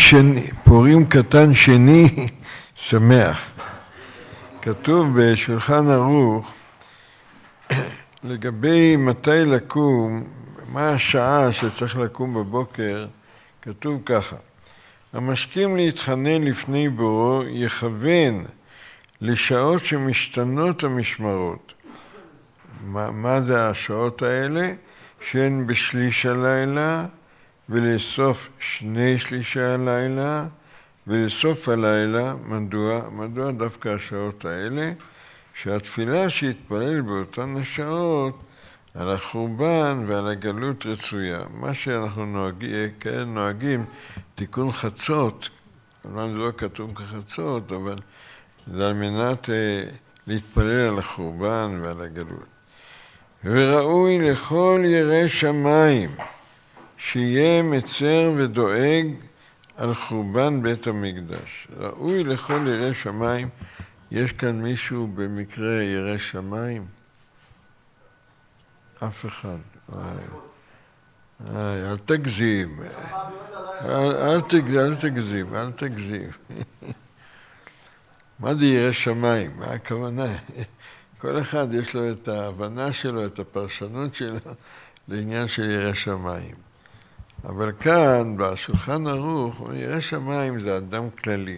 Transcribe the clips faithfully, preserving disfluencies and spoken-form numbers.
שני, פורים קטן שני שמח. כתוב בשולחן ערוך, לגבי מתי לקום, מה השעה שצריך לקום בבוקר, כתוב ככה: המשכים להתחנן לפני בורו יכוון לשעות שמשתנות המשמרות. מה, מה זה השעות האלה? שהן בשליש הלילה, ולסוף שני שלישי הלילה, ולסוף הלילה. מדוע? מדוע דווקא השעות האלה? שהתפילה שהתפלל באותן השעות על החורבן ועל הגלות רצויה. מה שאנחנו נוהגים, כן, נוהגים תיקון חצות, כמובן זה לא כתוב כחצות, אבל זה על מנת אה, להתפלל על החורבן ועל הגלות. וראוי לכל ירא שמיים שיהיה מצר ודואג על חורבן בית המקדש. ראוי לכל ירא שמיים. יש כאן מישהו במקרה ירא שמיים? אף אחד. איי, אל תגזים. אל תגזים, אל תגזים. מה זה ירא שמיים? מה הכוונה? כל אחד יש לו את ההבנה שלו, את הפרשנות שלו לעניין של ירא שמיים. אבל כאן, בשולחן ערוך, ירא שמיים זה אדם כללי,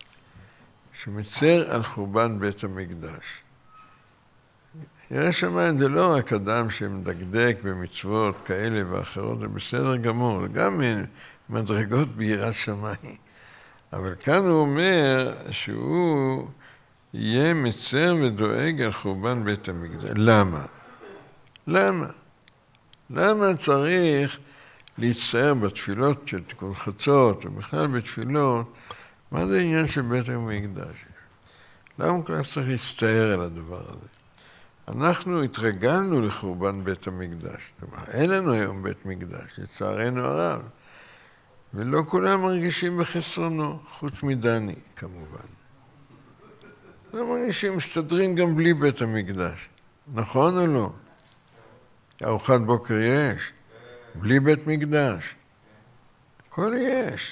שמצר על חורבן בית המקדש. ירא שמיים זה לא רק אדם שמדקדק במצוות כאלה ואחרות, זה בסדר גמור, גם מדרגות ביראת שמיים. אבל כאן הוא אומר שהוא יהיה מצר ודואג על חורבן בית המקדש. למה? למה? למה צריך להצטער בתפילות של תיקון חצות, ובכלל בתפילות, מה זה העניין של בית המקדש? למה כל כך צריך להצטער על הדבר הזה? אנחנו התרגלנו לחורבן בית המקדש. אין לנו היום בית מקדש, לצערנו הרב. ולא כולם מרגישים בחסרונו, חוץ מדני כמובן. לא מרגישים, מסתדרים גם בלי בית המקדש. נכון או לא? ארוחת בוקר יש, בלי בית מקדש. הכל יש.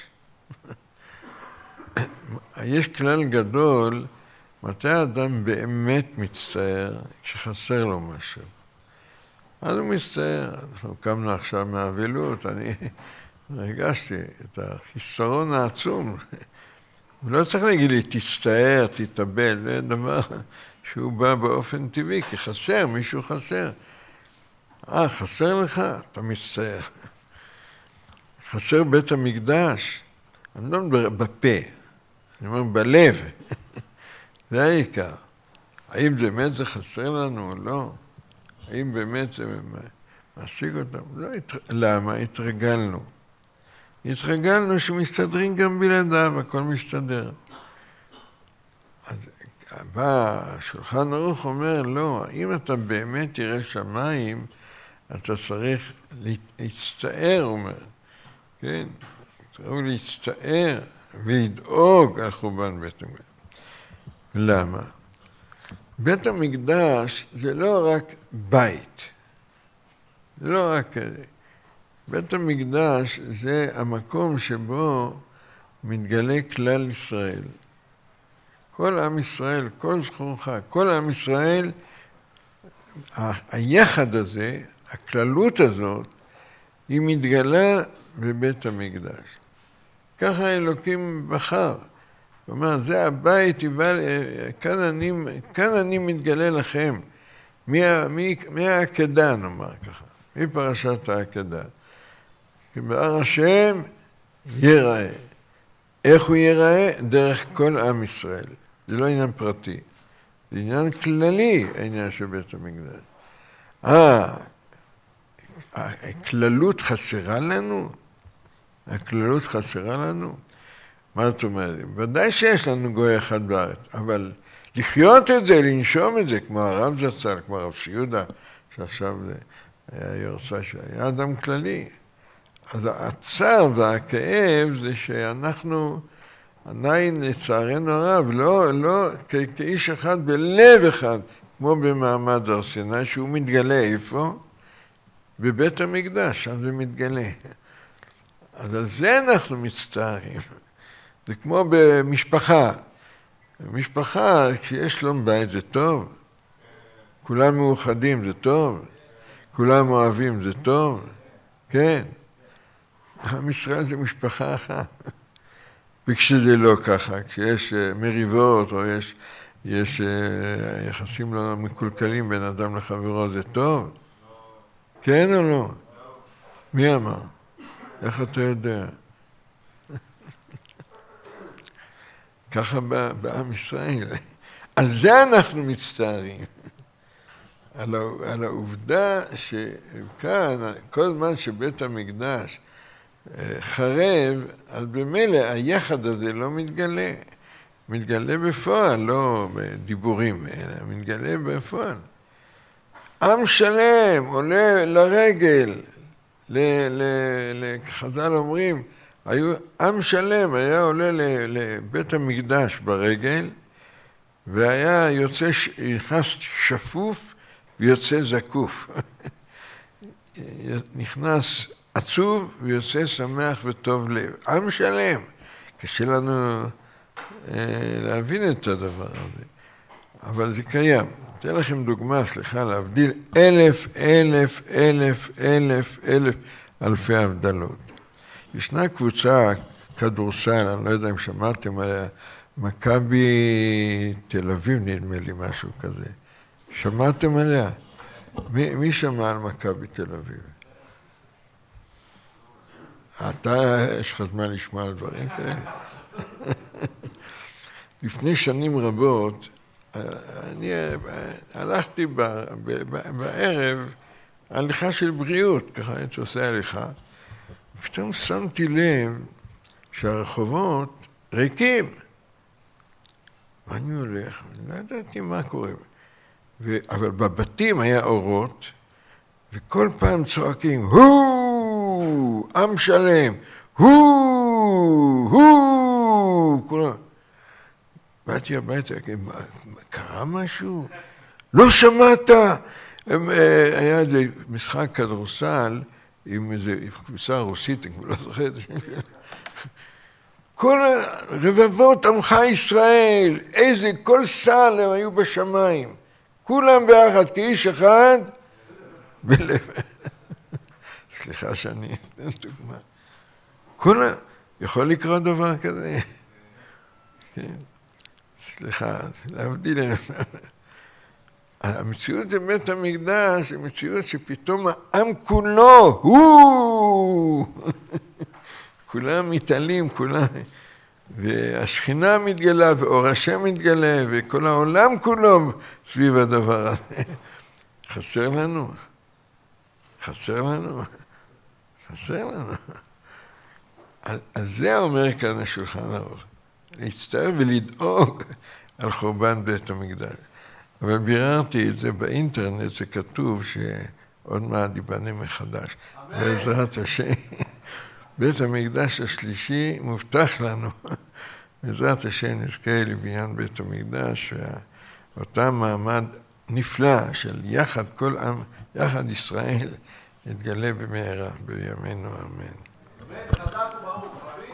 יש כלל גדול, מתי האדם באמת מצטער כשחסר לו משהו. אז הוא מצטער. אנחנו קמנו עכשיו מהאבלות, אני הרגשתי את החיסרון העצום. הוא לא צריך להגיד לי, תצטער, תתאבל, זה דבר שהוא בא באופן טבעי, כי חסר, מישהו חסר. אה, חסר לך? אתה מצטער. חסר בית המקדש? אני לא מדבר בפה, אני אומר בלב. זה העיקר. האם באמת זה חסר לנו או לא? האם באמת זה מעסיק אותם? לא, למה? התרגלנו. התרגלנו שמסתדרים גם בלעדיו, הכל מסתדר. אז בא, שולחן ערוך אומר, לא, אם אתה באמת ירא שמיים, אתה צריך להצטער, אומר. כן? צריך להצטער ולדאוג על חורבן בית המקדש. למה? בית המקדש זה לא רק בית. זה לא רק... בית המקדש זה המקום שבו מתגלה כלל ישראל. כל עם ישראל, כל זכורך, כל עם ישראל, היחד הזה, הכללות הזאת, היא מתגלה בבית המקדש. ככה האלוקים בחר. הוא אומר, זה הבית, כאן אני, כאן אני מתגלה לכם. מהעקדה, נאמר ככה, מפרשת העקדה. כי בהר השם ייראה. איך הוא ייראה? דרך כל עם ישראל. זה לא עניין פרטי. זה עניין כללי, העניין של בית המקדש. אה, הכללות חסרה לנו? הכללות חסרה לנו? מה זאת אומרת? ודאי שיש לנו גוי אחד בארץ, אבל לחיות את זה, לנשום את זה, כמו הרב זצ"ל, כמו הרב שיודה, שעכשיו היה יורצה שהיה אדם כללי. אז הצער והכאב זה שאנחנו עדיין לצערנו הרב, לא, לא, כ- כאיש אחד בלב אחד, כמו במעמד הר סיני, שהוא מתגלה איפה? בבית המקדש, שם זה מתגלה. אז על זה אנחנו מצטערים. זה כמו במשפחה. במשפחה, כשיש שלום בית זה טוב. כולם מאוחדים זה טוב. כולם אוהבים זה טוב. כן. עם ישראל זה משפחה אחת. וכשזה לא ככה, כשיש מריבות או יש, יש יחסים לא מקולקלים בין אדם לחברו, זה טוב? כן או לא? מי אמר? איך אתה יודע? ככה בעם ישראל. על זה אנחנו מצטערים. על העובדה שכאן, כל זמן שבית המקדש חרב, אז במילא היחד הזה לא מתגלה. מתגלה בפועל, לא בדיבורים, אלא מתגלה בפועל. עם שלם עולה לרגל, לחז"ל אומרים, היו, עם שלם היה עולה לבית המקדש ברגל, והיה יוצא, נכנס שפוף ויוצא זקוף. נכנס עצוב ויוצא שמח וטוב לב. עם שלם. קשה לנו אה, להבין את הדבר הזה. אבל זה קיים. אתן לכם דוגמה, סליחה, להבדיל אלף, אלף, אלף, אלף, אלף, אלפי הבדלות. ישנה קבוצה כדורסל, אני לא יודע אם שמעתם עליה, מכבי תל אביב נדמה לי משהו כזה. שמעתם עליה? מי, מי שמע על מכבי תל אביב? אתה, יש לך זמן לשמוע על דברים כאלה? לפני שנים רבות, אני הלכתי בערב הליכה של בריאות, ככה אני עושה הליכה, ופתאום שמתי לב שהרחובות ריקים. ואני הולך, אני לא ידעתי מה קורה. ו... אבל בבתים היה אורות, וכל פעם צועקים, הו! עם שלם, הו! הו! כולם. באתי הביתה, קרה משהו? לא שמעת? היה איזה משחק כדורסל עם איזה קבוצה רוסית, אני כבר לא זוכר את זה. כל רבבות עמך ישראל, איזה כל סל הם היו בשמיים. כולם ביחד, כאיש אחד, בלב. סליחה שאני אתן דוגמה. כל ה... יכול לקרות דבר כזה? כן. סליחה, להבדיל. המציאות בבית המקדש היא מציאות שפתאום העם כולו, הוא! כולם מתעלים, כולם. והשכינה מתגלה, ואור השם מתגלה, וכל העולם כולו סביב הדבר הזה. חסר לנו. חסר לנו. חסר לנו. על זה אומר כאן השולחן ערוך. להצטער ולדאוג על חורבן בית המקדש. אבל ביררתי את זה באינטרנט, זה כתוב שעוד מעט ייבנה מחדש. בעזרת השם. בית המקדש השלישי מובטח לנו. בעזרת השם נזכה לבניין בית המקדש, ואותה מעמד נפלא של יחד כל עם, יחד ישראל, יתגלה במהרה בימינו אמן.